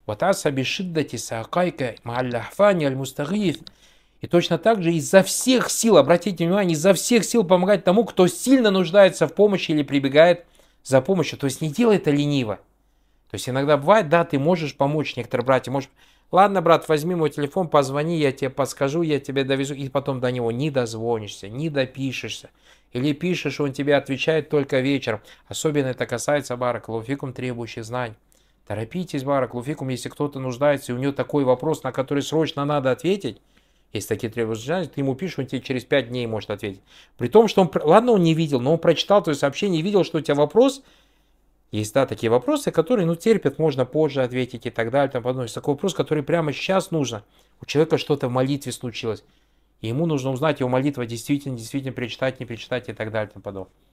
Ватаса бишиддати саакайка маалляхфани аль-мустагиф. И точно так же изо всех сил, обратите внимание, изо всех сил помогать тому, кто сильно нуждается в помощи или прибегает за помощью. То есть не делай это лениво. То есть иногда бывает, да, ты можешь помочь, некоторые братья, можешь, ладно, брат, возьми мой телефон, позвони, я тебе подскажу, я тебе довезу, и потом до него не дозвонишься, не допишешься. Или пишешь, он тебе отвечает только вечером. Особенно это касается баракалуфикум, требующих знаний. Торопитесь, баракалуфикум, если кто-то нуждается, и у него такой вопрос, на который срочно надо ответить, если такие требующие знания, ты ему пишешь, он тебе через 5 дней может ответить. При том, что он, ладно, он не видел, но он прочитал твое сообщение и видел, что у тебя вопрос. Есть, да, такие вопросы, которые, ну, терпят, можно позже ответить и так далее. Там подобное. Такой вопрос, который прямо сейчас нужно. У человека что-то в молитве случилось. И ему нужно узнать, его молитва действительно перечитать, не перечитать и так далее. Там подобное.